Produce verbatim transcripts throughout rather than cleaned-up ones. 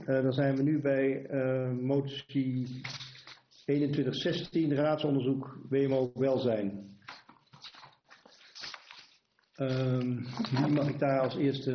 Uh, dan zijn we nu bij uh, motie eenentwintig zestien, raadsonderzoek W M O welzijn. Um, wie mag ik daar als eerste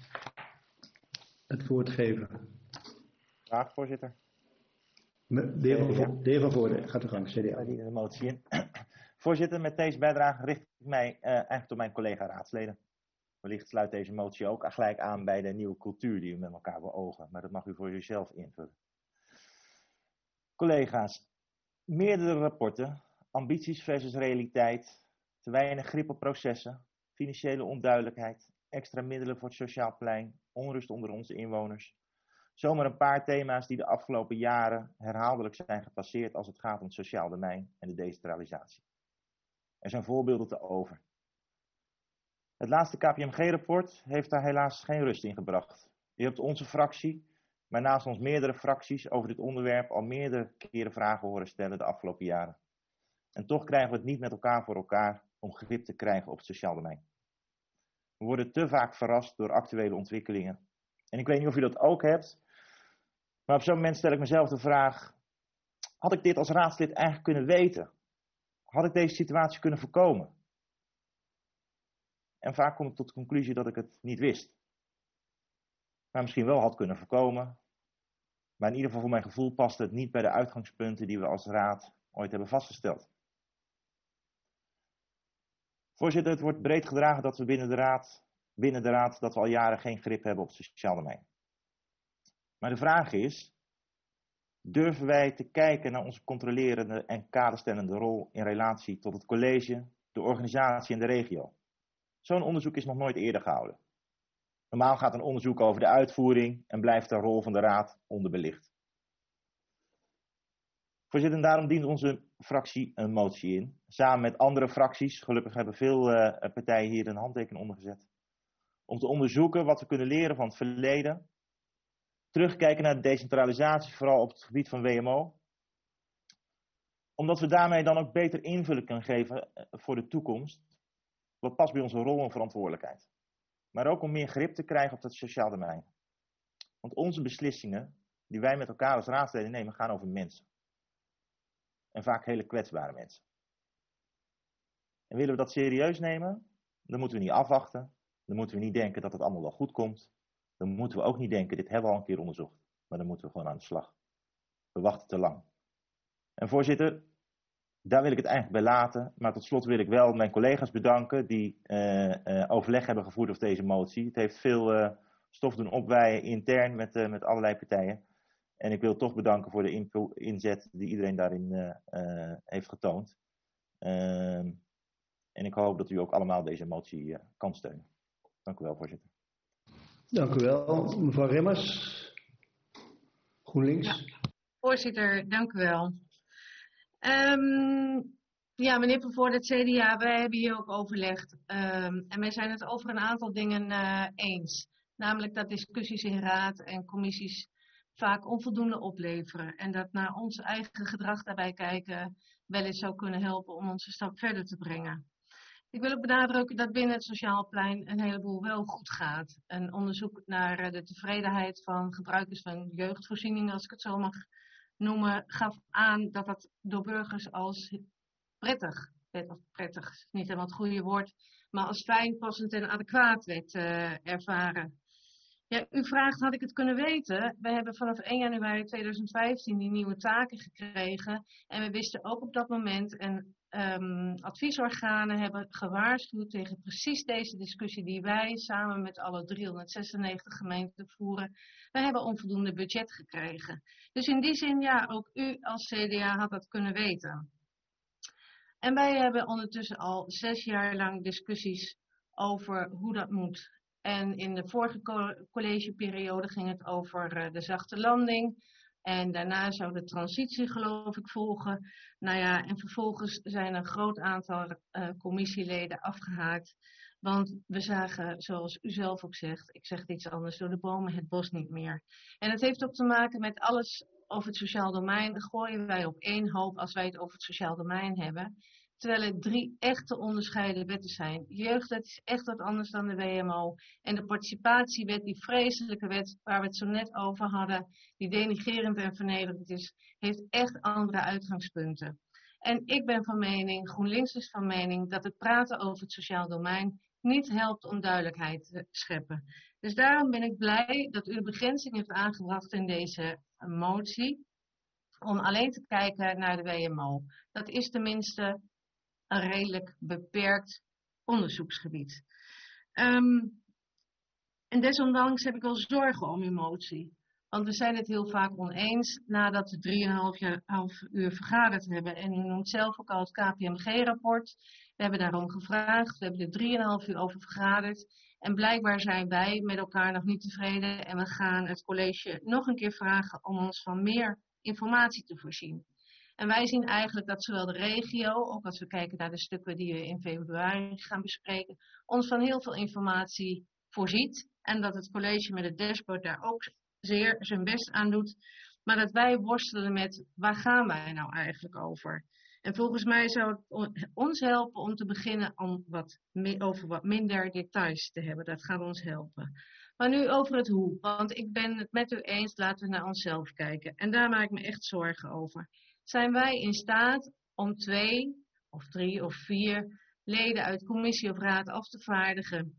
het woord geven? Graag, voorzitter. De heer Van, de heer Van Voorde, gaat de gang, C D A. Die de motie in. Voorzitter, met deze bijdrage richt ik mij uh, eigenlijk tot mijn collega-raadsleden. Wellicht sluit deze motie ook gelijk aan bij de nieuwe cultuur die we met elkaar beogen. Maar dat mag u voor uzelf invullen. Collega's, meerdere rapporten, ambities versus realiteit, te weinig grip op processen, financiële onduidelijkheid, extra middelen voor het sociaal plein, onrust onder onze inwoners. Zomaar een paar thema's die de afgelopen jaren herhaaldelijk zijn gepasseerd als het gaat om het sociaal domein en de decentralisatie. Er zijn voorbeelden te over. Het laatste K P M G-rapport heeft daar helaas geen rust in gebracht. U hebt onze fractie, maar naast ons meerdere fracties over dit onderwerp al meerdere keren vragen horen stellen de afgelopen jaren. En toch krijgen we het niet met elkaar voor elkaar om grip te krijgen op het sociaal domein. We worden te vaak verrast door actuele ontwikkelingen. En ik weet niet of u dat ook hebt, maar op zo'n moment stel ik mezelf de vraag, had ik dit als raadslid eigenlijk kunnen weten? Had ik deze situatie kunnen voorkomen? En vaak kom ik tot de conclusie dat ik het niet wist. Maar misschien wel had kunnen voorkomen. Maar in ieder geval voor mijn gevoel past het niet bij de uitgangspunten die we als raad ooit hebben vastgesteld. Voorzitter, het wordt breed gedragen dat we binnen de raad, binnen de raad dat we al jaren geen grip hebben op het sociaal domein. Maar de vraag is, durven wij te kijken naar onze controlerende en kaderstellende rol in relatie tot het college, de organisatie en de regio? Zo'n onderzoek is nog nooit eerder gehouden. Normaal gaat een onderzoek over de uitvoering en blijft de rol van de raad onderbelicht. Voorzitter, daarom dient onze fractie een motie in. Samen met andere fracties, gelukkig hebben veel uh, partijen hier een handtekening onder gezet. Om te onderzoeken wat we kunnen leren van het verleden. Terugkijken naar de decentralisatie, vooral op het gebied van W M O. Omdat we daarmee dan ook beter invulling kunnen geven voor de toekomst. Wat past bij onze rol en verantwoordelijkheid. Maar ook om meer grip te krijgen op het sociaal domein. Want onze beslissingen, die wij met elkaar als raadsleden nemen, gaan over mensen. En vaak hele kwetsbare mensen. En willen we dat serieus nemen, dan moeten we niet afwachten. Dan moeten we niet denken dat het allemaal wel goed komt. Dan moeten we ook niet denken, dit hebben we al een keer onderzocht. Maar dan moeten we gewoon aan de slag. We wachten te lang. En voorzitter, daar wil ik het eigenlijk bij laten. Maar tot slot wil ik wel mijn collega's bedanken die uh, uh, overleg hebben gevoerd over deze motie. Het heeft veel uh, stof doen opweien intern met, uh, met allerlei partijen. En ik wil toch bedanken voor de inpo- inzet die iedereen daarin uh, uh, heeft getoond. Uh, en ik hoop dat u ook allemaal deze motie uh, kan steunen. Dank u wel, voorzitter. Dank u wel. Mevrouw Remmers, GroenLinks. Ja, voorzitter, dank u wel. Um, ja, meneer Van Voorde, het C D A, wij hebben hier ook overlegd. Um, en wij zijn het over een aantal dingen uh, eens. Namelijk dat discussies in raad en commissies vaak onvoldoende opleveren. En dat naar ons eigen gedrag daarbij kijken wel eens zou kunnen helpen om ons een stap verder te brengen. Ik wil ook benadrukken dat binnen het sociaal plein een heleboel wel goed gaat. Een onderzoek naar de tevredenheid van gebruikers van jeugdvoorzieningen, als ik het zo mag noemen, gaf aan dat dat door burgers als prettig, of prettig is niet helemaal het goede woord, maar als fijn, passend en adequaat werd uh, ervaren. Ja, u vraagt, had ik het kunnen weten? We hebben vanaf één januari tweeduizend vijftien die nieuwe taken gekregen. En we wisten ook op dat moment, en um, adviesorganen hebben gewaarschuwd tegen precies deze discussie die wij samen met alle driehonderdzesennegentig gemeenten voeren. Wij hebben onvoldoende budget gekregen. Dus in die zin, ja, ook u als C D A had dat kunnen weten. En wij hebben ondertussen al zes jaar lang discussies over hoe dat moet. En in de vorige collegeperiode ging het over uh, de zachte landing. En daarna zou de transitie, geloof ik, volgen. Nou ja, en vervolgens zijn een groot aantal uh, commissieleden afgehaakt. Want we zagen, zoals u zelf ook zegt, ik zeg iets anders, door de bomen het bos niet meer. En het heeft ook te maken met alles over het sociaal domein. Gooien wij op één hoop als wij het over het sociaal domein hebben. terwijl het drie echte onderscheiden wetten zijn. De jeugdwet is echt wat anders dan de W M O. En de participatiewet, die vreselijke wet waar we het zo net over hadden, die denigrerend en vernederend is, heeft echt andere uitgangspunten. En ik ben van mening, GroenLinks is van mening, dat het praten over het sociaal domein niet helpt om duidelijkheid te scheppen. Dus daarom ben ik blij dat u de begrenzing heeft aangebracht in deze motie, om alleen te kijken naar de W M O. Dat is tenminste een redelijk beperkt onderzoeksgebied. Um, en desondanks heb ik wel zorgen om uw motie. Want we zijn het heel vaak oneens nadat we drieënhalf uur vergaderd hebben. En u noemt zelf ook al het K P M G-rapport. We hebben daarom gevraagd, we hebben er drieënhalf uur over vergaderd. En blijkbaar zijn wij met elkaar nog niet tevreden. En we gaan het college nog een keer vragen om ons van meer informatie te voorzien. En wij zien eigenlijk dat zowel de regio, ook als we kijken naar de stukken die we in februari gaan bespreken, ons van heel veel informatie voorziet. En dat het college met het dashboard daar ook zeer zijn best aan doet. Maar dat wij worstelen met, waar gaan wij nou eigenlijk over? En volgens mij zou het ons helpen om te beginnen om wat, over wat minder details te hebben. Dat gaat ons helpen. Maar nu over het hoe. Want ik ben het met u eens, laten we naar onszelf kijken. En daar maak ik me echt zorgen over. Zijn wij in staat om twee of drie of vier leden uit commissie of raad af te vaardigen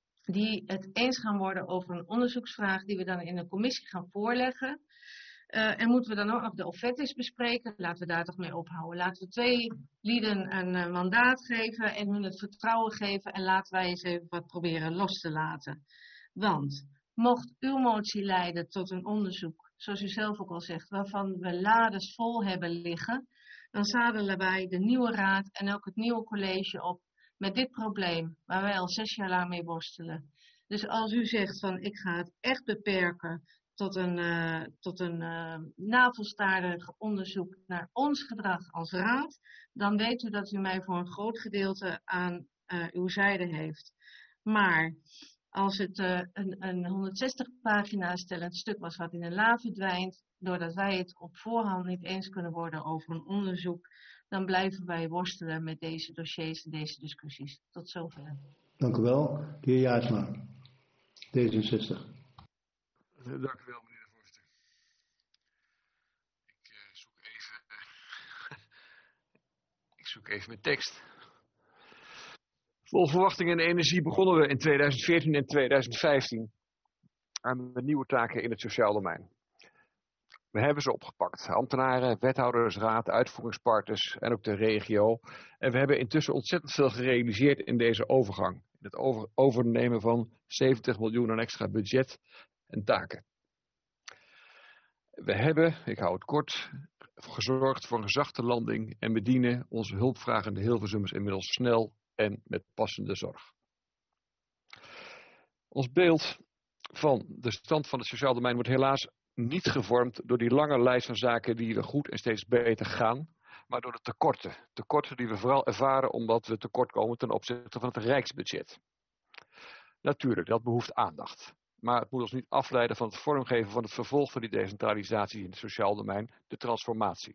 die het eens gaan worden over een onderzoeksvraag die we dan in een commissie gaan voorleggen? Uh, en moeten we dan ook nog de offertes bespreken? Laten we daar toch mee ophouden. Laten we twee lieden een uh, mandaat geven en hun het vertrouwen geven en laten wij eens even wat proberen los te laten. Want mocht uw motie leiden tot een onderzoek, zoals u zelf ook al zegt, waarvan we lades vol hebben liggen, dan zadelen wij de nieuwe raad en ook het nieuwe college op met dit probleem, waar wij al zes jaar lang mee worstelen. Dus als u zegt van ik ga het echt beperken tot een, uh, tot een uh, navelstaardig onderzoek naar ons gedrag als raad, dan weet u dat u mij voor een groot gedeelte aan uh, uw zijde heeft. Maar als het uh, een, een honderdzestig pagina's stellend stuk was wat in een la verdwijnt, doordat wij het op voorhand niet eens kunnen worden over een onderzoek, dan blijven wij worstelen met deze dossiers en deze discussies. Tot zover. Dank u wel. De heer Jaarsma, D zesenzestig. Dank u wel, meneer de voorzitter. Ik uh, zoek even... Uh, ik zoek even mijn tekst. Vol verwachting en energie begonnen we in tweeduizend veertien en tweeduizend vijftien aan de nieuwe taken in het sociaal domein. We hebben ze opgepakt. Ambtenaren, wethoudersraad, uitvoeringspartners en ook de regio. En we hebben intussen ontzettend veel gerealiseerd in deze overgang. In het over, overnemen van zeventig miljoen aan extra budget en taken. We hebben, ik hou het kort, gezorgd voor een zachte landing en bedienen onze hulpvragende Hilversummers inmiddels snel en met passende zorg. Ons beeld van de stand van het sociaal domein wordt helaas niet gevormd door die lange lijst van zaken die we goed en steeds beter gaan, maar door de tekorten. Tekorten die we vooral ervaren omdat we tekort komen ten opzichte van het rijksbudget. Natuurlijk, dat behoeft aandacht. Maar het moet ons niet afleiden van het vormgeven van het vervolg van die decentralisatie in het sociaal domein, de transformatie.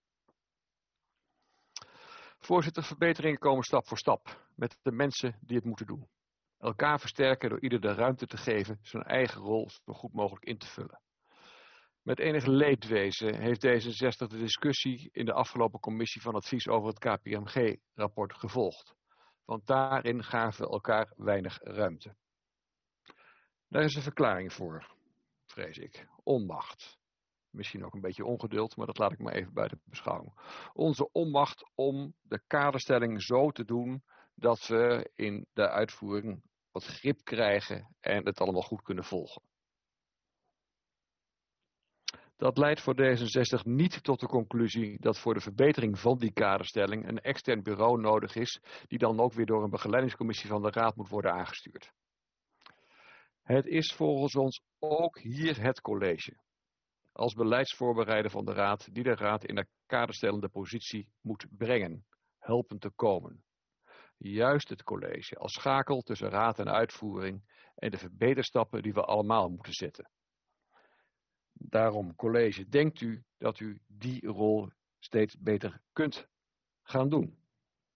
Voorzitter, verbeteringen komen stap voor stap met de mensen die het moeten doen. Elkaar versterken door ieder de ruimte te geven zijn eigen rol zo goed mogelijk in te vullen. Met enig leedwezen heeft D zesenzestig de discussie in de afgelopen commissie van advies over het K P M G-rapport gevolgd. Want daarin gaven we elkaar weinig ruimte. Daar is een verklaring voor, vrees ik. Onmacht. Misschien ook een beetje ongeduld, maar dat laat ik maar even buiten beschouwing. Onze onmacht om de kaderstelling zo te doen dat we in de uitvoering wat grip krijgen en het allemaal goed kunnen volgen. Dat leidt voor D zesenzestig niet tot de conclusie dat voor de verbetering van die kaderstelling een extern bureau nodig is, die dan ook weer door een begeleidingscommissie van de Raad moet worden aangestuurd. Het is volgens ons ook hier het college, als beleidsvoorbereider van de Raad, die de Raad in een kaderstellende positie moet brengen, helpen te komen. Juist het college als schakel tussen Raad en uitvoering en de verbeterstappen die we allemaal moeten zetten. Daarom, college, denkt u dat u die rol steeds beter kunt gaan doen?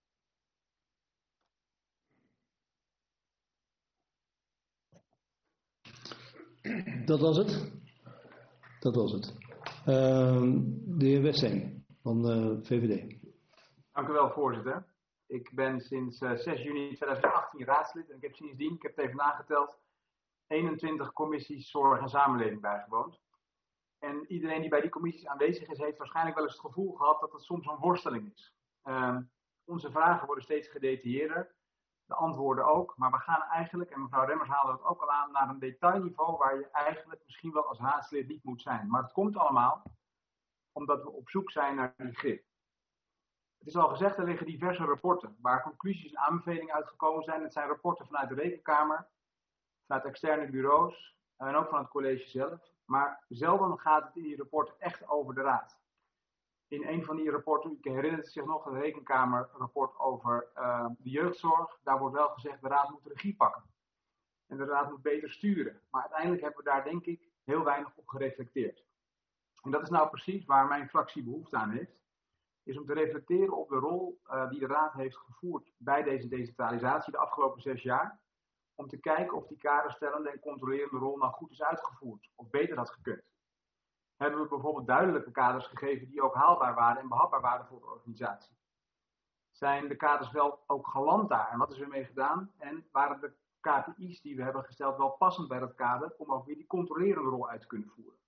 dat was het. Dat was het. Uh, de heer Westijn van de V V D. Dank u wel, voorzitter. Ik ben sinds uh, zes juni tweeduizend achttien raadslid en ik heb sindsdien, ik heb het even nageteld, eenentwintig commissies zorg en samenleving bijgewoond. En iedereen die bij die commissies aanwezig is, heeft waarschijnlijk wel eens het gevoel gehad dat het soms een worsteling is. Uh, onze vragen worden steeds gedetailleerder, de antwoorden ook, maar we gaan eigenlijk, en mevrouw Remmers haalde het ook al aan, naar een detailniveau waar je eigenlijk misschien wel als raadslid niet moet zijn. Maar het komt allemaal omdat we op zoek zijn naar die grip. Het is al gezegd, er liggen diverse rapporten waar conclusies en aanbevelingen uitgekomen zijn. Het zijn rapporten vanuit de Rekenkamer, vanuit externe bureaus en ook van het college zelf. Maar zelden gaat het in die rapporten echt over de raad. In een van die rapporten, u herinnert zich nog, het Rekenkamerrapport over uh, de jeugdzorg. Daar wordt wel gezegd, de raad moet de regie pakken. En de raad moet beter sturen. Maar uiteindelijk hebben we daar denk ik heel weinig op gereflecteerd. En dat is nou precies waar mijn fractie behoefte aan heeft. Is om te reflecteren op de rol uh, die de raad heeft gevoerd bij deze decentralisatie de afgelopen zes jaar. Om te kijken of die kaderstellende en controlerende rol nou goed is uitgevoerd. Of beter had gekund. Hebben we bijvoorbeeld duidelijke kaders gegeven die ook haalbaar waren en behapbaar waren voor de organisatie. Zijn de kaders wel ook geland daar en wat is er mee gedaan? En waren de K P I's die we hebben gesteld wel passend bij dat kader om ook weer die controlerende rol uit te kunnen voeren?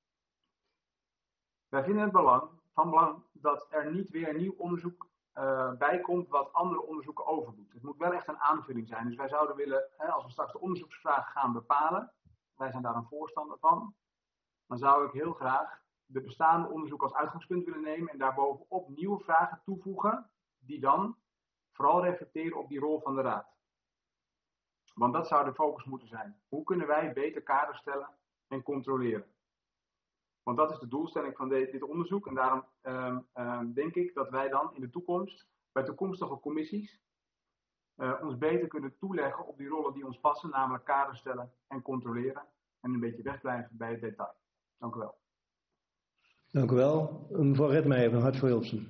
Wij vinden het belang, van belang dat er niet weer nieuw onderzoek uh, bij komt wat andere onderzoeken overdoet. Het moet wel echt een aanvulling zijn. Dus wij zouden willen, hè, als we straks de onderzoeksvragen gaan bepalen, wij zijn daar een voorstander van, dan zou ik heel graag de bestaande onderzoek als uitgangspunt willen nemen en daarbovenop nieuwe vragen toevoegen, die dan vooral reflecteren op die rol van de raad. Want dat zou de focus moeten zijn. Hoe kunnen wij beter kaders stellen en controleren? Want dat is de doelstelling van de, dit onderzoek. En daarom uh, uh, denk ik dat wij dan in de toekomst, bij toekomstige commissies, uh, ons beter kunnen toeleggen op die rollen die ons passen, namelijk kaders stellen en controleren. En een beetje wegblijven bij het detail. Dank u wel. Dank u wel. Mevrouw Redmeijer van Hart voor Hilversum.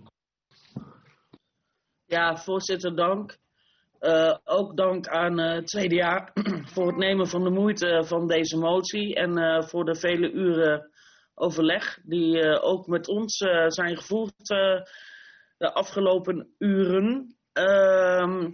Ja, voorzitter, dank. Uh, ook dank aan uh, het C D A voor het nemen van de moeite van deze motie en uh, voor de vele uren overleg die uh, ook met ons uh, zijn gevoerd uh, de afgelopen uren. Uh,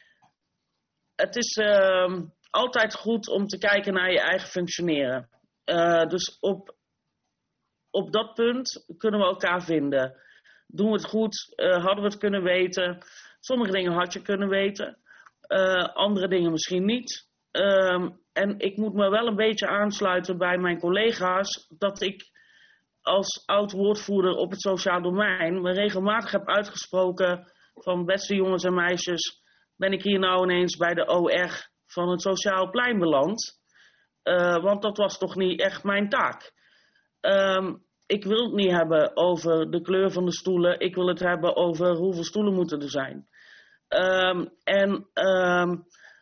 het is uh, altijd goed om te kijken naar je eigen functioneren. Uh, dus op, op dat punt kunnen we elkaar vinden. Doen we het goed? Uh, hadden we het kunnen weten? Sommige dingen had je kunnen weten. Uh, andere dingen misschien niet. Uh, en ik moet me wel een beetje aansluiten bij mijn collega's dat ik als oud-woordvoerder op het sociaal domein me regelmatig heb uitgesproken van beste jongens en meisjes, ben ik hier nou ineens bij de O R van het sociaal plein beland. Uh, want dat was toch niet echt mijn taak. Um, ik wil het niet hebben over de kleur van de stoelen. Ik wil het hebben over hoeveel stoelen moeten er zijn. Um, en um,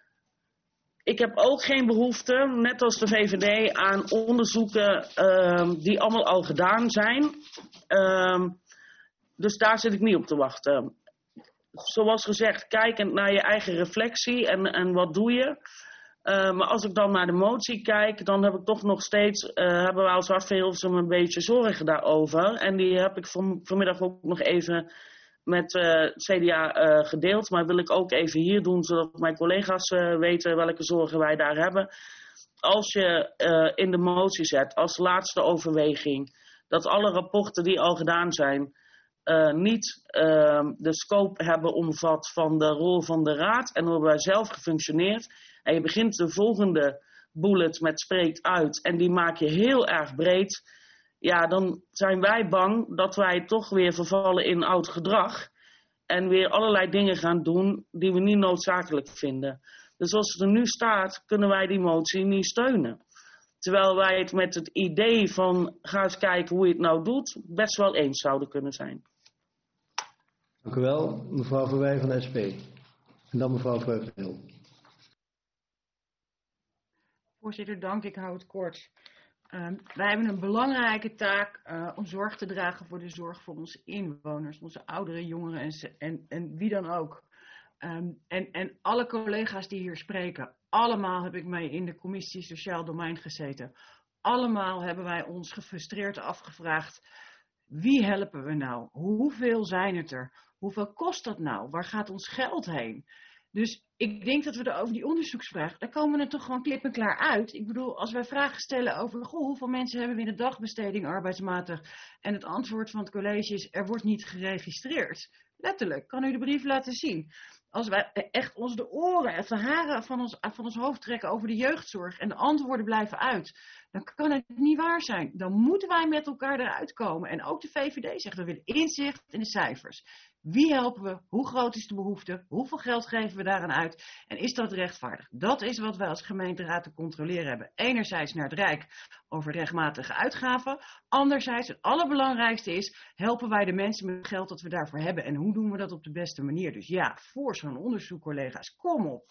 ik heb ook geen behoefte, net als de V V D, aan onderzoeken um, die allemaal al gedaan zijn. Um, dus daar zit ik niet op te wachten. Zoals gezegd, kijkend naar je eigen reflectie en, en wat doe je. Uh, maar als ik dan naar de motie kijk, dan heb ik toch nog steeds, uh, hebben wij als Hart voor Hilversum een beetje zorgen daarover. En die heb ik van, vanmiddag ook nog even met uh, het C D A uh, gedeeld. Maar wil ik ook even hier doen, zodat mijn collega's uh, weten welke zorgen wij daar hebben. Als je uh, in de motie zet, als laatste overweging, dat alle rapporten die al gedaan zijn, uh, niet uh, de scope hebben omvat van de rol van de raad en hoe wij zelf gefunctioneerd. En je begint de volgende bullet met spreekt uit en die maak je heel erg breed. Ja, dan zijn wij bang dat wij toch weer vervallen in oud gedrag. En weer allerlei dingen gaan doen die we niet noodzakelijk vinden. Dus zoals het er nu staat, kunnen wij die motie niet steunen. Terwijl wij het met het idee van ga eens kijken hoe je het nou doet, best wel eens zouden kunnen zijn. Dank u wel, mevrouw Verwij van de S P. En dan mevrouw Vreugdenhil. Voorzitter, dank. Ik hou het kort. Uh, wij hebben een belangrijke taak uh, om zorg te dragen voor de zorg voor onze inwoners, onze ouderen, jongeren en, en, en wie dan ook. Um, en, en alle collega's die hier spreken, allemaal heb ik mee in de commissie Sociaal Domein gezeten. allemaal hebben wij ons gefrustreerd afgevraagd, wie helpen we nou? Hoeveel zijn het er? Hoeveel kost dat nou? Waar gaat ons geld heen? Dus ik denk dat we er over die onderzoeksvraag, daar komen we er toch gewoon klip en klaar uit. Ik bedoel, als wij vragen stellen over, goh, hoeveel mensen hebben we in de dagbesteding arbeidsmatig? En het antwoord van het college is, er wordt niet geregistreerd. Letterlijk, kan u de brief laten zien. Als wij echt ons de oren en de haren van ons, van ons hoofd trekken over de jeugdzorg en de antwoorden blijven uit, dan kan het niet waar zijn. Dan moeten wij met elkaar eruit komen. En ook de V V D zegt, we willen inzicht in de cijfers. Wie helpen we? Hoe groot is de behoefte? Hoeveel geld geven we daaraan uit? En is dat rechtvaardig? Dat is wat wij als gemeenteraad te controleren hebben. Enerzijds naar het Rijk over rechtmatige uitgaven. Anderzijds, het allerbelangrijkste is, helpen wij de mensen met het geld dat we daarvoor hebben? En hoe doen we dat op de beste manier? Dus ja, voor zo'n onderzoek, collega's, kom op.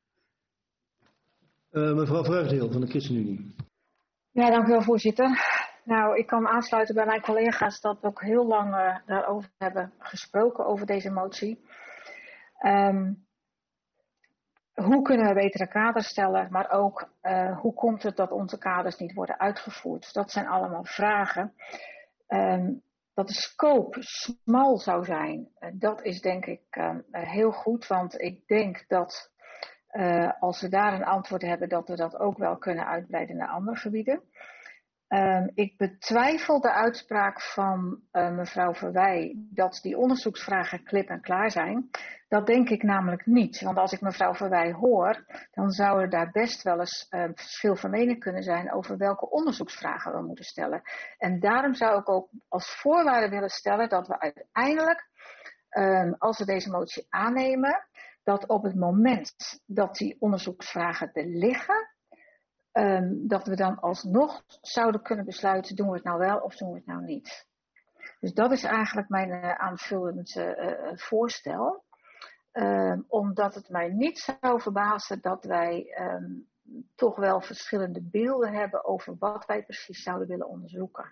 Uh, mevrouw Vreugdeheel van de ChristenUnie. Ja, dank u wel, voorzitter. Nou, ik kan aansluiten bij mijn collega's dat we ook heel lang uh, daarover hebben gesproken, over deze motie. Um, hoe kunnen we betere kaders stellen, maar ook uh, hoe komt het dat onze kaders niet worden uitgevoerd? Dat zijn allemaal vragen. Um, dat de scope smal zou zijn, uh, dat is denk ik uh, heel goed, want ik denk dat uh, als we daar een antwoord hebben, dat we dat ook wel kunnen uitbreiden naar andere gebieden. Um, ik betwijfel de uitspraak van uh, mevrouw Verwij dat die onderzoeksvragen klip en klaar zijn. Dat denk ik namelijk niet. Want als ik mevrouw Verwij hoor, dan zou er daar best wel eens uh, verschil van mening kunnen zijn over welke onderzoeksvragen we moeten stellen. En daarom zou ik ook als voorwaarde willen stellen dat we uiteindelijk, um, als we deze motie aannemen, dat op het moment dat die onderzoeksvragen er liggen, Um, dat we dan alsnog zouden kunnen besluiten, doen we het nou wel of doen we het nou niet. Dus dat is eigenlijk mijn uh, aanvullend uh, voorstel. Um, omdat het mij niet zou verbazen dat wij um, toch wel verschillende beelden hebben over wat wij precies zouden willen onderzoeken.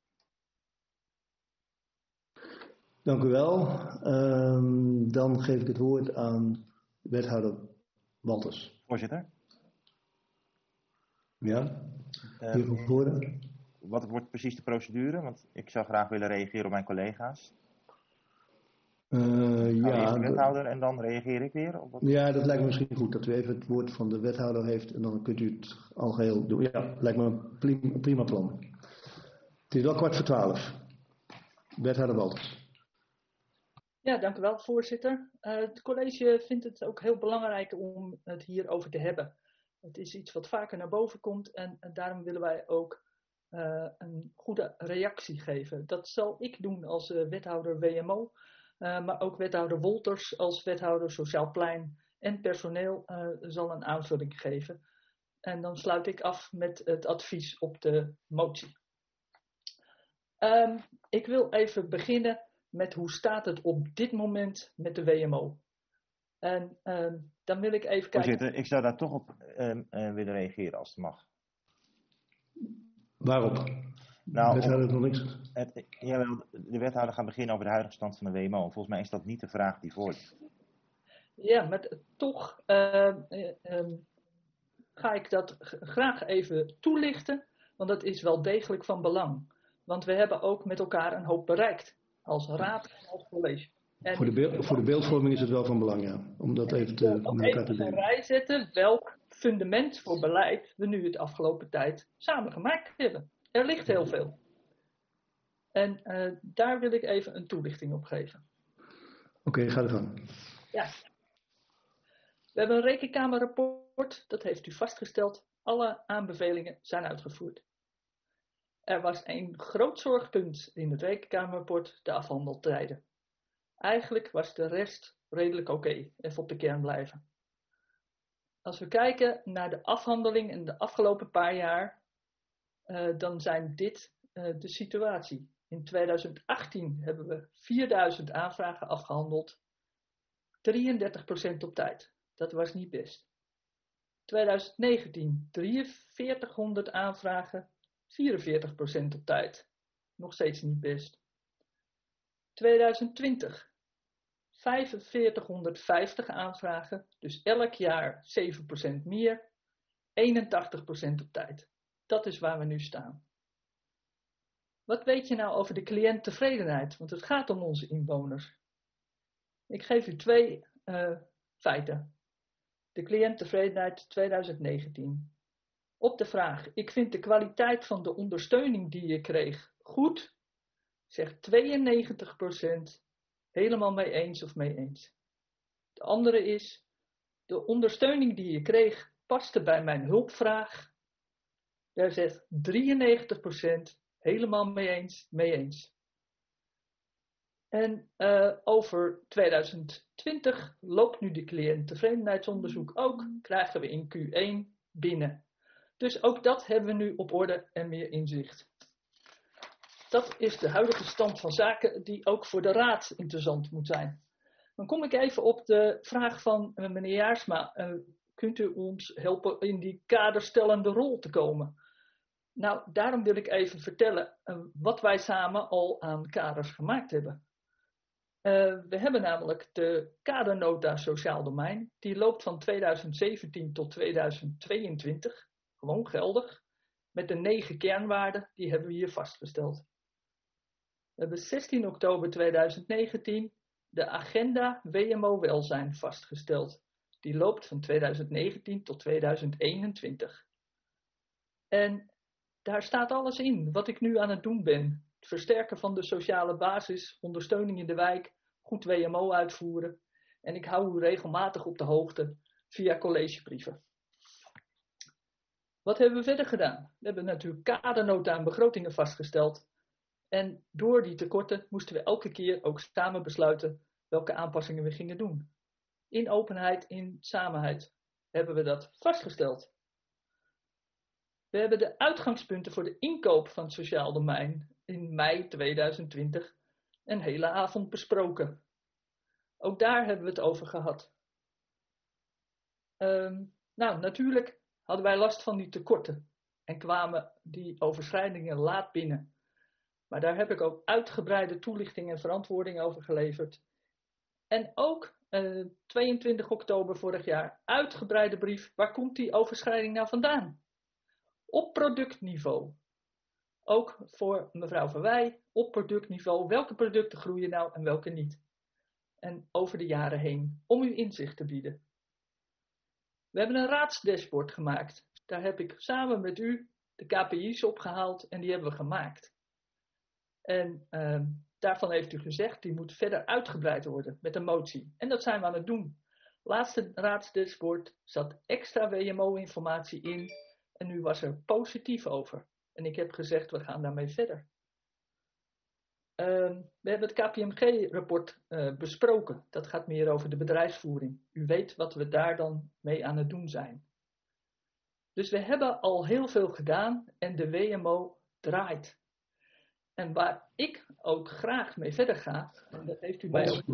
Dank u wel. Um, dan geef ik het woord aan wethouder Walters. Voorzitter. Ja, hier van voren. Wat wordt precies de procedure? Want ik zou graag willen reageren op mijn collega's. Uh, ja, eerst de wethouder en dan reageer ik weer? Op wat... Ja, dat lijkt me misschien goed dat u even het woord van de wethouder heeft en dan kunt u het algeheel doen. Ja, lijkt me een prima, prima plan. Het is wel kwart voor twaalf. Wethouder Walters. Ja, dank u wel, voorzitter. Uh, het college vindt het ook heel belangrijk om het hierover te hebben. Het is iets wat vaker naar boven komt en, en daarom willen wij ook uh, een goede reactie geven. Dat zal ik doen als uh, wethouder W M O, uh, maar ook wethouder Wolters als wethouder Sociaal Plein en personeel uh, zal een aanvulling geven. En dan sluit ik af met het advies op de motie. Um, ik wil even beginnen met hoe staat het op dit moment met de W M O. En um, dan wil ik even kijken. Voorzitter, ik zou daar toch op uh, uh, willen reageren als het mag. Waarop? Nou, de wethouder nog niks. Het, jawel, de wethouder gaat beginnen over de huidige stand van de W M O. Volgens mij is dat niet de vraag die voor ligt. Ja, maar toch uh, uh, um, ga ik dat graag even toelichten, want dat is wel degelijk van belang. Want we hebben ook met elkaar een hoop bereikt, als raad en als college. En voor, de beeld, voor de beeldvorming is het wel van belang, ja. Om dat even te, om elkaar te delen. Rij zetten welk fundament voor beleid we nu het afgelopen tijd samen gemaakt hebben. Er ligt heel veel. En uh, daar wil ik even een toelichting op geven. Oké, okay, ga ervan. Ja. We hebben een rekenkamerrapport, dat heeft u vastgesteld. Alle aanbevelingen zijn uitgevoerd. Er was een groot zorgpunt in het rekenkamerrapport, de afhandeltijden. Eigenlijk was de rest redelijk oké, okay, even op de kern blijven. Als we kijken naar de afhandeling in de afgelopen paar jaar, uh, dan zijn dit uh, de situatie. In tweeduizend achttien hebben we vierduizend aanvragen afgehandeld, drieëndertig procent op tijd. Dat was niet best. tweeduizend negentien, drieënveertighonderd aanvragen, vierenveertig procent op tijd. Nog steeds niet best. tweeduizend twintig, vijfenveertighonderdvijftig aanvragen, dus elk jaar zeven procent meer, eenentachtig procent op tijd. Dat is waar we nu staan. Wat weet je nou over de cliënttevredenheid? Want het gaat om onze inwoners. Ik geef u twee uh, feiten. De cliënttevredenheid twintig negentien. Op de vraag, ik vind de kwaliteit van de ondersteuning die je kreeg goed, zegt tweeënnegentig procent helemaal mee eens of mee eens. De andere is, de ondersteuning die je kreeg paste bij mijn hulpvraag. Daar zegt drieënnegentig procent helemaal mee eens, mee eens. En uh, over twintig twintig loopt nu de cliënttevredenheidsonderzoek ook, krijgen we in Q één binnen. Dus ook dat hebben we nu op orde en meer inzicht. Dat is de huidige stand van zaken die ook voor de Raad interessant moet zijn. Dan kom ik even op de vraag van uh, meneer Jaarsma. Uh, kunt u ons helpen in die kaderstellende rol te komen? Nou, daarom wil ik even vertellen uh, wat wij samen al aan kaders gemaakt hebben. Uh, we hebben namelijk de kadernota sociaal domein. Die loopt van twintig zeventien tot twintig tweeëntwintig. Gewoon geldig. Met de negen kernwaarden, die hebben we hier vastgesteld. We hebben zestien oktober twintig negentien de agenda W M O welzijn vastgesteld. Die loopt van twintig negentien tot twintig eenentwintig. En daar staat alles in wat ik nu aan het doen ben. Het versterken van de sociale basis, ondersteuning in de wijk, goed W M O uitvoeren. En ik hou u regelmatig op de hoogte via collegebrieven. Wat hebben we verder gedaan? We hebben natuurlijk kadernota en begrotingen vastgesteld. En door die tekorten moesten we elke keer ook samen besluiten welke aanpassingen we gingen doen. In openheid, in samenheid hebben we dat vastgesteld. We hebben de uitgangspunten voor de inkoop van het sociaal domein in mei twintig twintig een hele avond besproken. Ook daar hebben we het over gehad. Um, nou, natuurlijk hadden wij last van die tekorten en kwamen die overschrijdingen laat binnen. Maar daar heb ik ook uitgebreide toelichting en verantwoording over geleverd. En ook uh, tweeëntwintig oktober vorig jaar uitgebreide brief, waar komt die overschrijding nou vandaan? Op productniveau. Ook voor mevrouw Verwij, op productniveau, welke producten groeien nou en welke niet. En over de jaren heen, om u inzicht te bieden. We hebben een raadsdashboard gemaakt. Daar heb ik samen met u de K P I's opgehaald en die hebben we gemaakt. En uh, daarvan heeft u gezegd, die moet verder uitgebreid worden met een motie. En dat zijn we aan het doen. Laatste raadsdashboard zat extra W M O-informatie in en u was er positief over. En ik heb gezegd, we gaan daarmee verder. Uh, we hebben het K P M G-rapport uh, besproken. Dat gaat meer over de bedrijfsvoering. U weet wat we daar dan mee aan het doen zijn. Dus we hebben al heel veel gedaan en de W M O draait. En waar ik ook graag mee verder ga, en dat heeft u mij ook,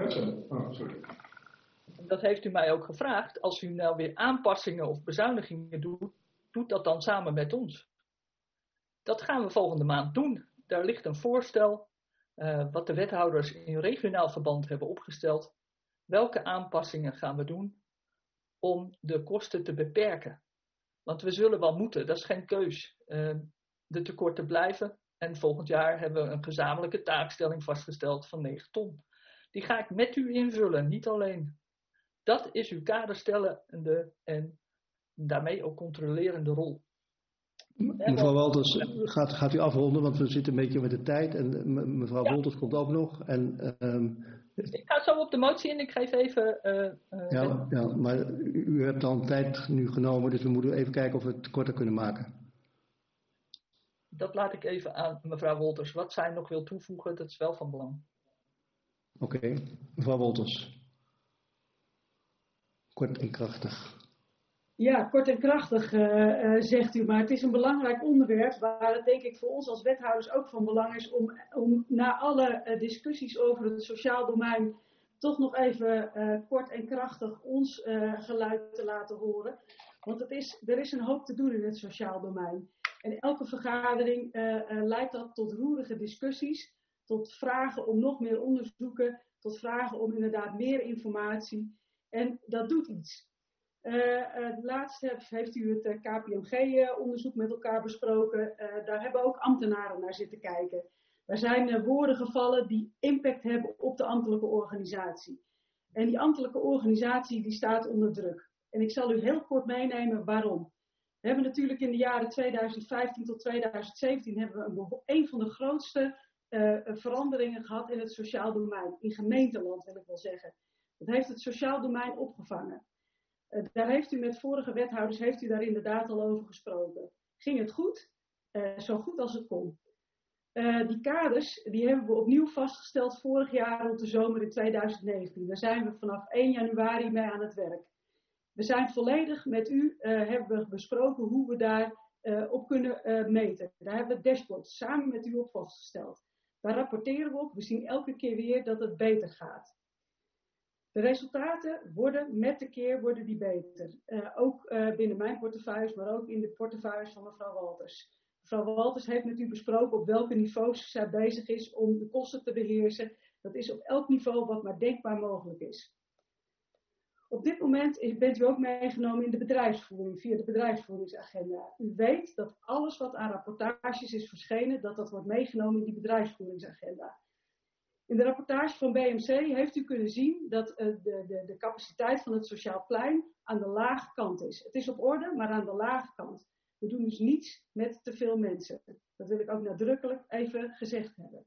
en dat heeft u mij ook gevraagd, als u nou weer aanpassingen of bezuinigingen doet, doet dat dan samen met ons. Dat gaan we volgende maand doen. Daar ligt een voorstel, uh, wat de wethouders in regionaal verband hebben opgesteld. Welke aanpassingen gaan we doen om de kosten te beperken? Want we zullen wel moeten, dat is geen keus. Uh, de tekorten blijven. En volgend jaar hebben we een gezamenlijke taakstelling vastgesteld van negen ton. Die ga ik met u invullen, niet alleen. Dat is uw kaderstellende en daarmee ook controlerende rol. Mevrouw Wolters, gaat, gaat u afronden, want we zitten een beetje met de tijd. En mevrouw ja. Wolters komt ook nog. En, um, ik ga zo op de motie in, ik geef even... Uh, uh, ja, ja, maar u, u hebt dan tijd nu genomen, dus we moeten even kijken of we het korter kunnen maken. Dat laat ik even aan mevrouw Wolters. Wat zij nog wil toevoegen, dat is wel van belang. Oké, okay. Mevrouw Wolters. Kort en krachtig. Ja, kort en krachtig uh, uh, zegt u, maar het is een belangrijk onderwerp waar het denk ik voor ons als wethouders ook van belang is om, om na alle uh, discussies over het sociaal domein toch nog even uh, kort en krachtig ons uh, geluid te laten horen. Want het is, er is een hoop te doen in het sociaal domein. En elke vergadering uh, uh, leidt dat tot roerige discussies, tot vragen om nog meer onderzoeken, tot vragen om inderdaad meer informatie. En dat doet iets. Uh, laatst heeft, heeft u het uh, K P M G-onderzoek uh, met elkaar besproken. Uh, daar hebben ook ambtenaren naar zitten kijken. Er zijn uh, woorden gevallen die impact hebben op de ambtelijke organisatie. En die ambtelijke organisatie die staat onder druk. En ik zal u heel kort meenemen waarom. We hebben natuurlijk in de jaren tweeduizend vijftien tot tweeduizend zeventien hebben we een, een van de grootste uh, veranderingen gehad in het sociaal domein. In gemeenteland wil ik wel zeggen. Dat heeft het sociaal domein opgevangen. Uh, daar heeft u met vorige wethouders heeft u daar inderdaad al over gesproken. Ging het goed? Uh, zo goed als het kon. Uh, die kaders die hebben we opnieuw vastgesteld vorig jaar rond de zomer in tweeduizend negentien. Daar zijn we vanaf één januari mee aan het werk. We zijn volledig met u, uh, hebben we besproken hoe we daar uh, op kunnen uh, meten. Daar hebben we het dashboard samen met u op vastgesteld. Daar rapporteren we op. We zien elke keer weer dat het beter gaat. De resultaten worden met de keer worden die beter. Uh, ook uh, binnen mijn portefeuille, maar ook in de portefeuilles van mevrouw Walters. Mevrouw Walters heeft met u besproken op welke niveaus zij bezig is om de kosten te beheersen. Dat is op elk niveau wat maar denkbaar mogelijk is. Op dit moment bent u ook meegenomen in de bedrijfsvoering, via de bedrijfsvoeringsagenda. U weet dat alles wat aan rapportages is verschenen, dat dat wordt meegenomen in die bedrijfsvoeringsagenda. In de rapportage van B M C heeft u kunnen zien dat uh, de, de, de capaciteit van het sociaal plein aan de lage kant is. Het is op orde, maar aan de lage kant. We doen dus niets met te veel mensen. Dat wil ik ook nadrukkelijk even gezegd hebben.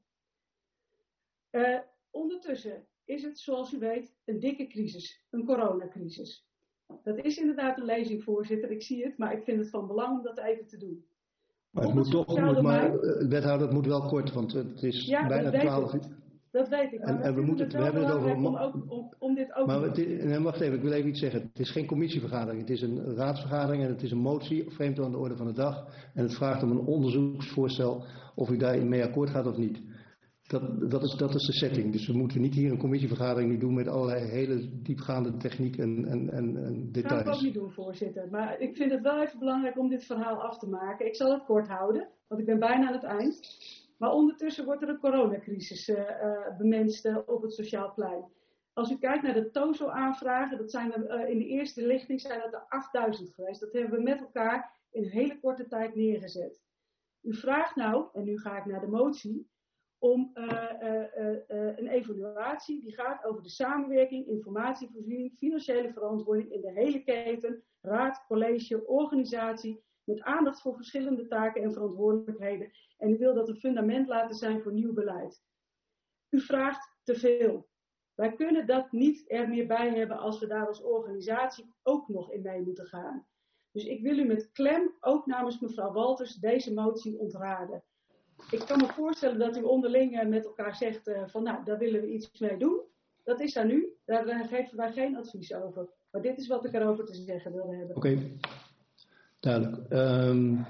Uh, ondertussen is het, zoals u weet, een dikke crisis, een coronacrisis. Dat is inderdaad een lezing, voorzitter, ik zie het, maar ik vind het van belang om dat even te doen. Maar het moet toch, moet maar, uh, wethouder, het moet wel kort, want het is ja, bijna twaalf uur. Dat weet ik. En, en we, moeten, we hebben het over... Om, ook, om, om dit ook maar het is, nee, wacht even, ik wil even iets zeggen. Het is geen commissievergadering. Het is een raadsvergadering en het is een motie, vreemd aan de orde van de dag. En het vraagt om een onderzoeksvoorstel of u daarin mee akkoord gaat of niet. Dat, dat, is, dat is de setting. Dus we moeten niet hier een commissievergadering nu doen met allerlei hele diepgaande techniek en, en, en, en details. Dat ga ik ook niet doen, voorzitter. Maar ik vind het wel even belangrijk om dit verhaal af te maken. Ik zal het kort houden, want ik ben bijna aan het eind. Maar ondertussen wordt er een coronacrisis uh, uh, bemenst uh, op het sociaal plein. Als u kijkt naar de TOZO-aanvragen, dat zijn er, uh, in de eerste lichting zijn dat er achtduizend geweest. Dat hebben we met elkaar in een hele korte tijd neergezet. U vraagt nou, en nu ga ik naar de motie, om uh, uh, uh, uh, een evaluatie die gaat over de samenwerking, informatievoorziening, financiële verantwoording in de hele keten, raad, college, organisatie, met aandacht voor verschillende taken en verantwoordelijkheden. En u wil dat een fundament laten zijn voor nieuw beleid. U vraagt te veel. Wij kunnen dat niet er meer bij hebben als we daar als organisatie ook nog in mee moeten gaan. Dus ik wil u met klem, ook namens mevrouw Walters, deze motie ontraden. Ik kan me voorstellen dat u onderling met elkaar zegt uh, van nou, daar willen we iets mee doen. Dat is daar nu. Daar uh, geven wij geen advies over. Maar dit is wat ik erover te zeggen wilde hebben. Oké. Okay. Duidelijk. Um,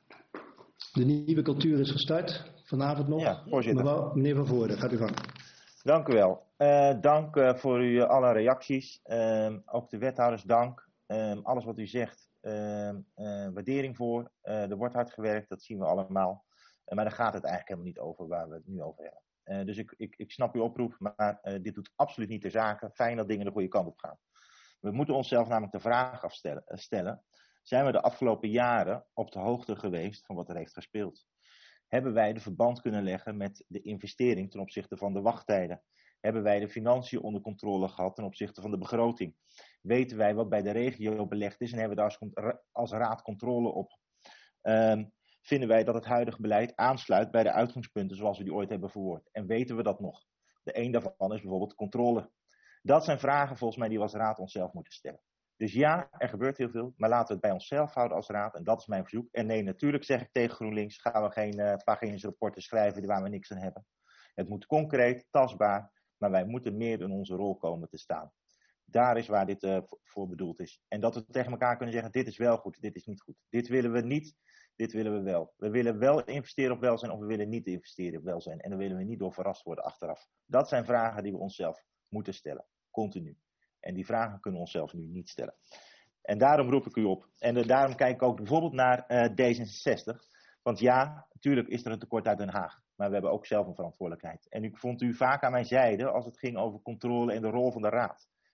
de nieuwe cultuur is gestart. Vanavond nog. Ja, voorzitter. Mevrouw, meneer Van Voorde, gaat u gang. Dank u wel. Uh, dank uh, voor uw alle reacties. Uh, ook de wethouders dank. Uh, alles wat u zegt, uh, uh, waardering voor. Uh, er wordt hard gewerkt, dat zien we allemaal. Uh, maar daar gaat het eigenlijk helemaal niet over waar we het nu over hebben. Uh, dus ik, ik, ik snap uw oproep, maar uh, dit doet absoluut niet ter zake. Fijn dat dingen de goede kant op gaan. We moeten onszelf namelijk de vraag afstellen. Uh, stellen. Zijn we de afgelopen jaren op de hoogte geweest van wat er heeft gespeeld? Hebben wij de verband kunnen leggen met de investering ten opzichte van de wachttijden? Hebben wij de financiën onder controle gehad ten opzichte van de begroting? Weten wij wat bij de regio belegd is en hebben we daar als raad controle op? Um, vinden wij dat het huidige beleid aansluit bij de uitgangspunten zoals we die ooit hebben verwoord? En weten we dat nog? De een daarvan is bijvoorbeeld controle. Dat zijn vragen volgens mij die we als raad onszelf moeten stellen. Dus ja, er gebeurt heel veel, maar laten we het bij onszelf houden als raad. En dat is mijn verzoek. En nee, natuurlijk zeg ik tegen GroenLinks, gaan we geen uh, pagina's rapporten schrijven waar we niks aan hebben. Het moet concreet, tastbaar, maar wij moeten meer in onze rol komen te staan. Daar is waar dit uh, voor bedoeld is. En dat we tegen elkaar kunnen zeggen, dit is wel goed, dit is niet goed. Dit willen we niet, dit willen we wel. We willen wel investeren op welzijn of we willen niet investeren op welzijn. En dan willen we niet door verrast worden achteraf. Dat zijn vragen die we onszelf moeten stellen, continu. En die vragen kunnen we onszelf nu niet stellen. En daarom roep ik u op. En uh, daarom kijk ik ook bijvoorbeeld naar uh, D zesenzestig. Want ja, natuurlijk is er een tekort uit Den Haag. Maar we hebben ook zelf een verantwoordelijkheid. En ik vond u vaak aan mijn zijde als het ging over controle en de rol van de raad.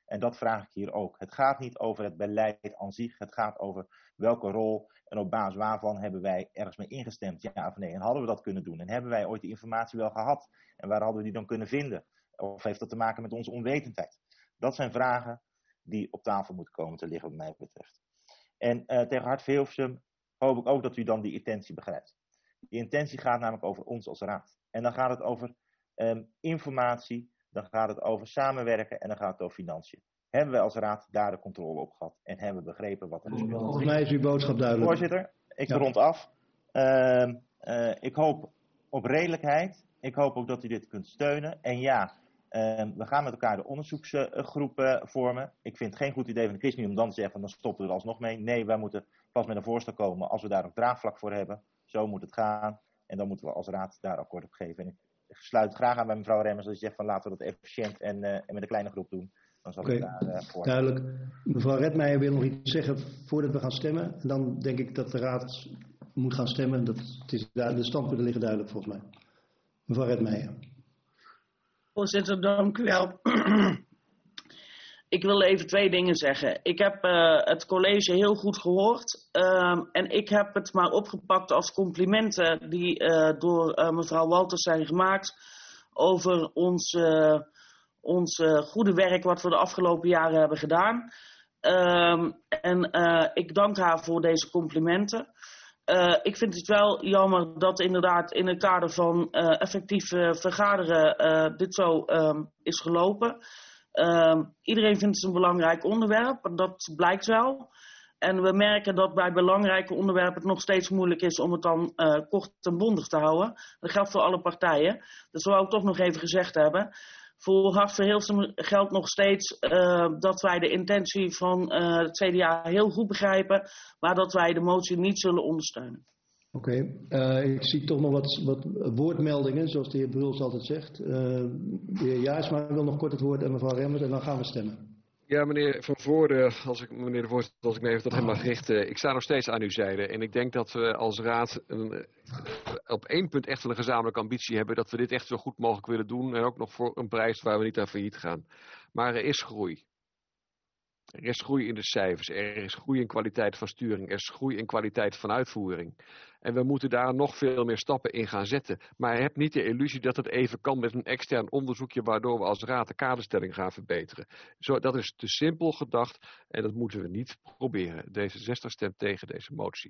En dat vraag ik hier ook. Het gaat niet over het beleid aan zich. Het gaat over welke rol en op basis waarvan hebben wij ergens mee ingestemd, ja of nee. En hadden we dat kunnen doen? En hebben wij ooit die informatie wel gehad? En waar hadden we die dan kunnen vinden? Of heeft dat te maken met onze onwetendheid? Dat zijn vragen die op tafel moeten komen te liggen wat mij betreft. En uh, tegen Hart van Hilversum hoop ik ook dat u dan die intentie begrijpt. Die intentie gaat namelijk over ons als raad. En dan gaat het over um, informatie, dan gaat het over samenwerken en dan gaat het over financiën. Hebben wij als raad daar de controle op gehad en hebben we begrepen wat er is. Volgens mij is uw boodschap duidelijk. Voorzitter, ik ja. rond af. Uh, uh, ik hoop op redelijkheid. Ik hoop ook dat u dit kunt steunen. En ja, uh, we gaan met elkaar de onderzoeksgroep uh, vormen. Ik vind het geen goed idee van de ChristenUnie om dan te zeggen van dan stoppen we er alsnog mee. Nee, wij moeten pas met een voorstel komen als we daar ook draagvlak voor hebben. Zo moet het gaan. En dan moeten we als raad daar akkoord op geven. En ik sluit graag aan bij mevrouw Remmers als je zegt van laten we dat efficiënt en, uh, en met een kleine groep doen. Dan zal okay, ik daar uh, voor. Duidelijk. Mevrouw Redmeijer wil nog iets zeggen voordat we gaan stemmen. En dan denk ik dat de raad moet gaan stemmen. Dat, het is, de standpunten liggen duidelijk volgens mij. Mevrouw Redmeijer. Voorzitter, dank u wel. Ik wil even twee dingen zeggen. Ik heb uh, het college heel goed gehoord. Uh, en ik heb het maar opgepakt als complimenten die uh, door uh, mevrouw Walters zijn gemaakt over ons, uh, ons uh, goede werk wat we de afgelopen jaren hebben gedaan. Uh, en uh, ik dank haar voor deze complimenten. Uh, ik vind het wel jammer dat inderdaad in het kader van uh, effectief uh, vergaderen uh, dit zo uh, is gelopen. Uh, iedereen vindt het een belangrijk onderwerp, dat blijkt wel. En we merken dat bij belangrijke onderwerpen het nog steeds moeilijk is om het dan uh, kort en bondig te houden. Dat geldt voor alle partijen. Dat wou ik toch nog even gezegd hebben. Voor Hart van Hilversum geldt nog steeds uh, dat wij de intentie van uh, het C D A heel goed begrijpen, maar dat wij de motie niet zullen ondersteunen. Oké, okay. uh, ik zie toch nog wat, wat woordmeldingen, zoals de heer Bruls altijd zegt. Uh, de heer Jaarsma wil nog kort het woord en mevrouw Remmers en dan gaan we stemmen. Ja, meneer Van Voorde, als ik, meneer de voorzitter, als ik me even tot hem mag richten. Ik sta nog steeds aan uw zijde en ik denk dat we als raad een, op één punt echt wel een gezamenlijke ambitie hebben. Dat we dit echt zo goed mogelijk willen doen en ook nog voor een prijs waar we niet aan failliet gaan. Maar er is groei. Er is groei in de cijfers, er is groei in kwaliteit van sturing, er is groei in kwaliteit van uitvoering. En we moeten daar nog veel meer stappen in gaan zetten. Maar heb niet de illusie dat het even kan met een extern onderzoekje waardoor we als raad de kaderstelling gaan verbeteren. Zo, dat is te simpel gedacht en dat moeten we niet proberen. D zesenzestig stemt tegen deze motie.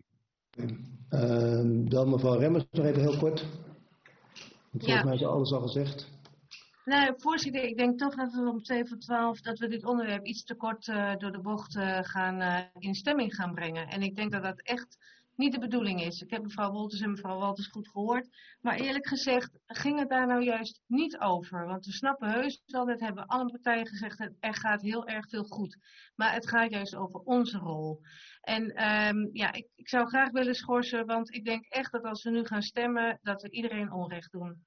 Uh, dan mevrouw Remmers nog even heel kort. Volgens ja. mij is alles al gezegd. Nou, voorzitter, ik denk toch dat we om twee voor twaalf dat we dit onderwerp iets te kort uh, door de bocht uh, gaan uh, in stemming gaan brengen. En ik denk dat dat echt niet de bedoeling is. Ik heb mevrouw Wolters en mevrouw Walters goed gehoord. Maar eerlijk gezegd ging het daar nou juist niet over. Want we snappen heus wel, dat hebben alle partijen gezegd, er gaat heel erg veel goed. Maar het gaat juist over onze rol. En um, ja, ik, ik zou graag willen schorsen, want ik denk echt dat als we nu gaan stemmen, dat we iedereen onrecht doen.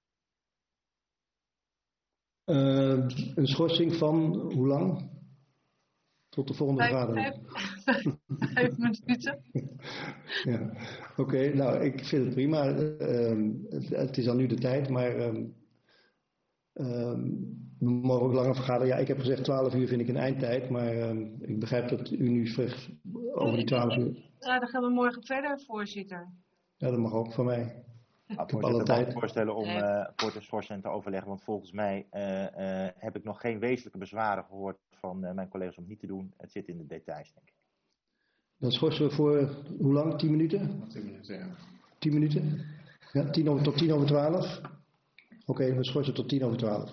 Uh, een schorsing van hoe lang? Tot de volgende vergadering. Vijf, vijf, vijf minuten. Ja, oké. Okay, nou, ik vind het prima. Uh, het, het is al nu de tijd, maar uh, uh, we mogen ook langer vergaderen. Ja, ik heb gezegd twaalf uur vind ik een eindtijd, maar uh, ik begrijp dat u nu zegt over die twaalf uur. Ja, dan gaan we morgen verder, voorzitter. Ja, dat mag ook van mij. Nou, voorzitter, ik kan me voorstellen om uh, voor te schorsen en te overleggen, want volgens mij uh, uh, heb ik nog geen wezenlijke bezwaren gehoord van uh, mijn collega's om het niet te doen. Het zit in de details, denk ik. Dan schorsen we voor hoe lang? Tien minuten? Tien minuten, ja. Tien minuten? Ja, tien over, tot tien over twaalf? Oké, okay, we schorsen tot tien over twaalf.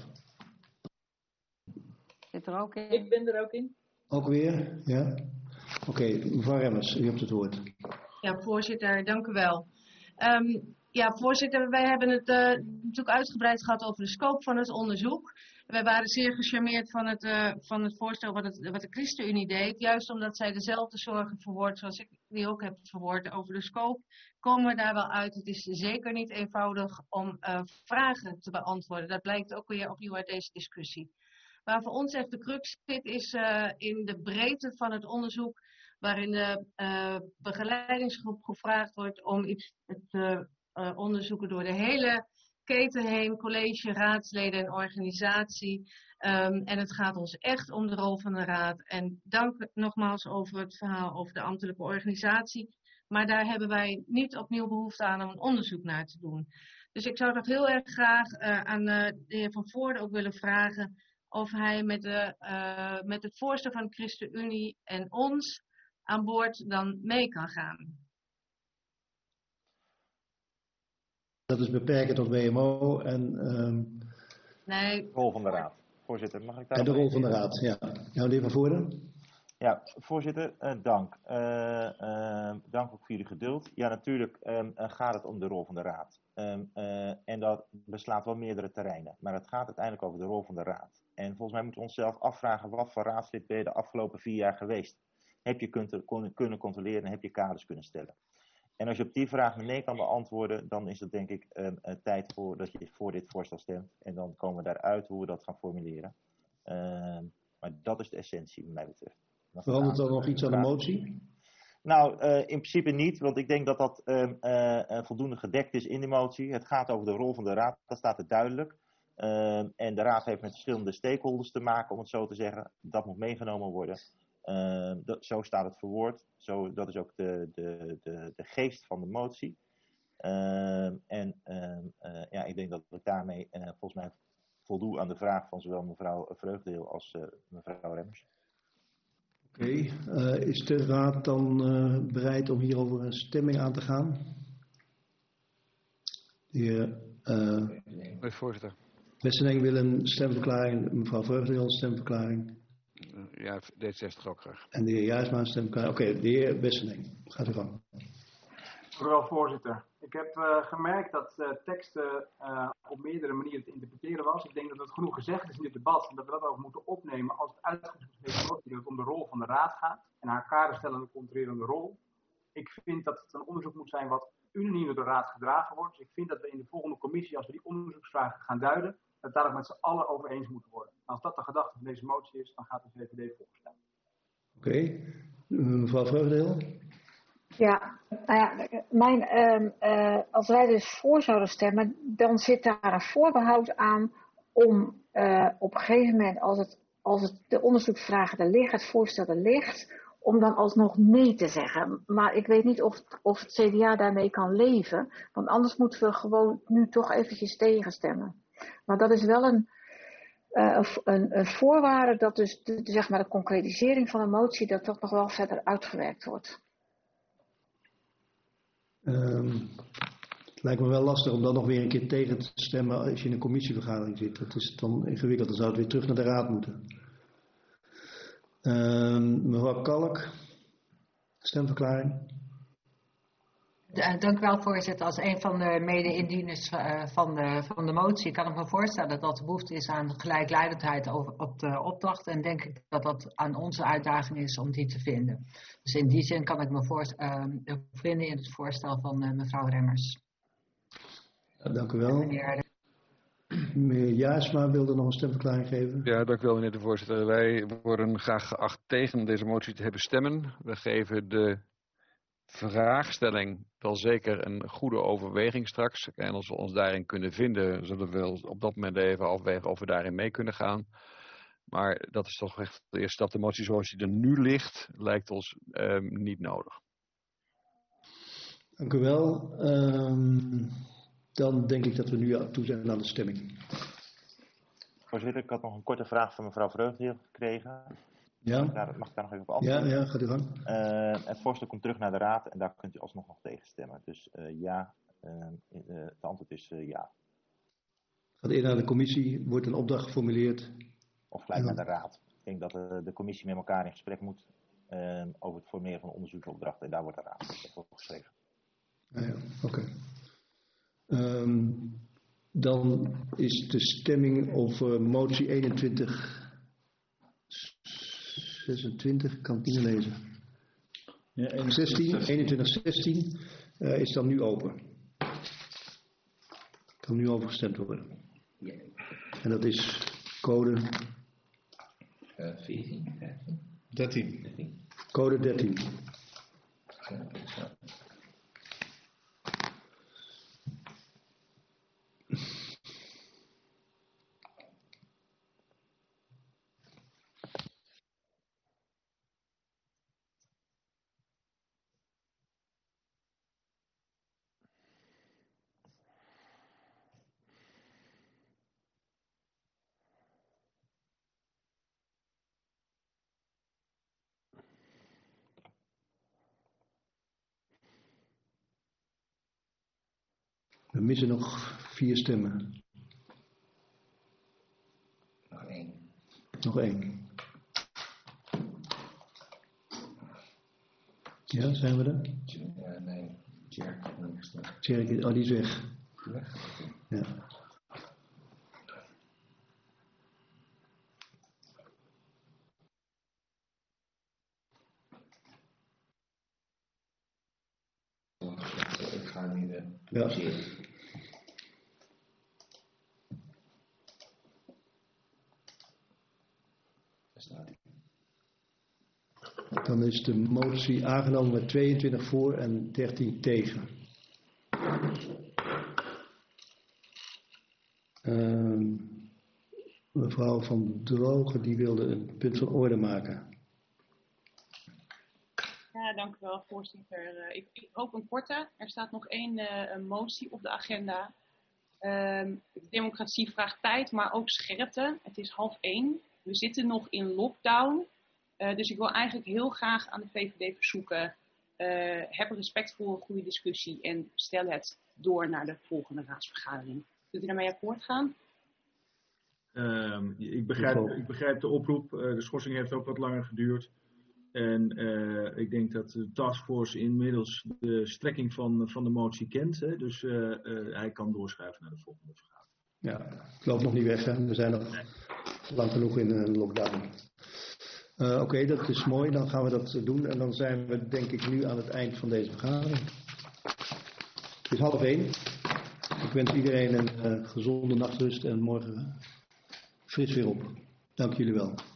Zit er ook in? Ik ben er ook in. Ook weer? Ja. Oké, okay, mevrouw Remmers, u hebt het woord. Ja, voorzitter, dank u wel. Um, Ja, voorzitter, wij hebben het uh, natuurlijk uitgebreid gehad over de scope van het onderzoek. Wij waren zeer gecharmeerd van het, uh, van het voorstel wat, het, wat de ChristenUnie deed. Juist omdat zij dezelfde zorgen verwoord zoals ik die ook heb verwoord over de scope, komen we daar wel uit. Het is zeker niet eenvoudig om uh, vragen te beantwoorden. Dat blijkt ook weer opnieuw uit deze discussie. Waar voor ons echt de crux zit is uh, in de breedte van het onderzoek, waarin de uh, begeleidingsgroep gevraagd wordt om iets te uh, onderzoeken door de hele keten heen, college, raadsleden en organisatie. Um, en het gaat ons echt om de rol van de raad. En dank nogmaals over het verhaal over de ambtelijke organisatie. Maar daar hebben wij niet opnieuw behoefte aan om een onderzoek naar te doen. Dus ik zou toch heel erg graag uh, aan uh, de heer Van Voorde ook willen vragen of hij met, de, uh, met het voorstel van de ChristenUnie en ons aan boord dan mee kan gaan. Dat is beperken tot W M O en... Um... Nee. De rol van de raad. Voorzitter, mag ik daar... En de rol van de raad, ja. Ja, de heer Van Voorde. Ja, voorzitter, uh, dank. Uh, uh, dank ook voor jullie geduld. Ja, natuurlijk um, uh, gaat het om de rol van de raad. Um, uh, en dat beslaat wel meerdere terreinen. Maar het gaat uiteindelijk over de rol van de raad. En volgens mij moeten we onszelf afvragen, wat voor raadslid ben je de afgelopen vier jaar geweest? Heb je kunt, kon, kunnen controleren en heb je kaders kunnen stellen? En als je op die vraag nee kan beantwoorden, dan is het denk ik um, uh, tijd voor dat je voor dit voorstel stemt. En dan komen we daaruit hoe we dat gaan formuleren. Uh, maar dat is de essentie wat mij betreft. Verandert er nog iets aan de motie? Nou, uh, in principe niet, want ik denk dat dat uh, uh, voldoende gedekt is in de motie. Het gaat over de rol van de raad, dat staat er duidelijk. Uh, en de raad heeft met verschillende stakeholders te maken, om het zo te zeggen. Dat moet meegenomen worden. Uh, dat, zo staat het verwoord. Zo, dat is ook de, de, de, de geest van de motie. Uh, en uh, uh, ja, ik denk dat ik daarmee uh, volgens mij voldoe aan de vraag van zowel mevrouw Vreugdeel als uh, mevrouw Remmers. Oké, okay. uh, is de raad dan uh, bereid om hierover een stemming aan te gaan? De heer uh, voorzitter. Wesseling wil een stemverklaring, mevrouw Vreugdeel een stemverklaring. Uh, ja, D zestig ook graag. En de heer Jaarsma een stemverklaring. Oké, okay, de heer Wesseling, gaat u gang. Dank u wel, voorzitter. Ik heb uh, gemerkt dat uh, teksten uh, op meerdere manieren te interpreteren was. Ik denk dat het genoeg gezegd is in dit debat en dat we dat ook moeten opnemen als het uitgangspunt wordt dat het om de rol van de raad gaat en haar kaderstellende controlerende rol. Ik vind dat het een onderzoek moet zijn wat unaniem door de raad gedragen wordt. Dus ik vind dat we in de volgende commissie, als we die onderzoeksvragen gaan duiden, dat daar ook met z'n allen over eens moeten worden. En als dat de gedachte van deze motie is, dan gaat de V V D voorstellen. Oké, okay. Mevrouw Vreugdeel. Ja, nou ja, mijn, uh, uh, als wij dus voor zouden stemmen, dan zit daar een voorbehoud aan om uh, op een gegeven moment, als, het, als het, de onderzoeksvragen er liggen, het voorstel er ligt, om dan alsnog nee te zeggen. Maar ik weet niet of, of het C D A daarmee kan leven, want anders moeten we gewoon nu toch eventjes tegenstemmen. Maar dat is wel een, uh, een, een voorwaarde dat dus de, zeg maar de concretisering van de motie, dat toch nog wel verder uitgewerkt wordt. Um, het lijkt me wel lastig om dan nog weer een keer tegen te stemmen als je in een commissievergadering zit. Dat is dan ingewikkeld, dan zou het weer terug naar de raad moeten. Um, mevrouw Kalk, stemverklaring. Dank u wel, voorzitter. Als een van de mede-indieners van de, van de motie kan ik me voorstellen dat er behoefte is aan gelijkleidendheid op de opdracht. En denk ik dat dat aan onze uitdaging is om die te vinden. Dus in die zin kan ik me voor, uh, vinden in het voorstel van uh, mevrouw Remmers. Ja, dank u wel. Meneer, meneer Jaarsma wilde nog een stemverklaring geven. Ja, dank u wel, meneer de voorzitter. Wij worden graag geacht tegen deze motie te hebben stemmen. We geven de vraagstelling wel zeker een goede overweging straks. En als we ons daarin kunnen vinden, zullen we op dat moment even afwegen of we daarin mee kunnen gaan. Maar dat is toch echt de eerste stap. De motie zoals die er nu ligt, lijkt ons um, niet nodig. Dank u wel. Um, dan denk ik dat we nu toe zijn aan de stemming. Voorzitter, ik had nog een korte vraag van mevrouw Vreugdeel gekregen. Ja. Mag ik daar, mag ik daar nog even op antwoorden? Ja, ja, gaat u gang. Uh, het voorstel komt terug naar de raad en daar kunt u alsnog nog tegen stemmen. Dus uh, ja, uh, uh, het antwoord is uh, ja. Gaat eerder naar de commissie, wordt een opdracht geformuleerd. Of gelijk ja. naar de raad. Ik denk dat uh, de commissie met elkaar in gesprek moet uh, over het formuleren van onderzoeksopdrachten. En daar wordt de raad voor geschreven. Ja, ja. Oké. Okay. Um, dan is de stemming over motie eenentwintig zesentwintig, ik kan het niet meer lezen. Ja, zestien, eenentwintig zestien uh, is dan nu open. Kan nu over gestemd worden. Ja. En dat is code uh, veertien, vijftien. dertien. dertien. Code dertien. Ja, ja. We missen nog vier stemmen. Nog één. Nog één. Ja, zijn we er? Ja, nee, Tjerk heeft nog niet gestemd. Tjerk, oh, die is weg. Weg? Ja. Ik ga nu de Ja. Dan is de motie aangenomen met tweeëntwintig voor en dertien tegen. Uh, mevrouw Van Drogen die wilde een punt van orde maken. Ja, dank u wel, voorzitter. Ik, ik hoop een korte. Er staat nog één uh, een motie op de agenda. Uh, democratie vraagt tijd, maar ook scherpte. Het is half één. We zitten nog in lockdown. Uh, dus ik wil eigenlijk heel graag aan de V V D verzoeken. Uh, heb respect voor een goede discussie en stel het door naar de volgende raadsvergadering. Kunt u daarmee akkoord gaan? Uh, ik, begrijp, ik begrijp de oproep. Uh, de schorsing heeft ook wat langer geduurd. En uh, ik denk dat de taskforce inmiddels de strekking van, van de motie kent. Hè? Dus uh, uh, hij kan doorschuiven naar de volgende vergadering. Ja, ik loop nog niet weg. Hè? We zijn nog lang genoeg in een lockdown. Uh, Oké, okay, dat is mooi. Dan gaan we dat doen. En dan zijn we denk ik nu aan het eind van deze vergadering. Het is half één. Ik wens iedereen een uh, gezonde nachtrust en morgen fris weer op. Dank jullie wel.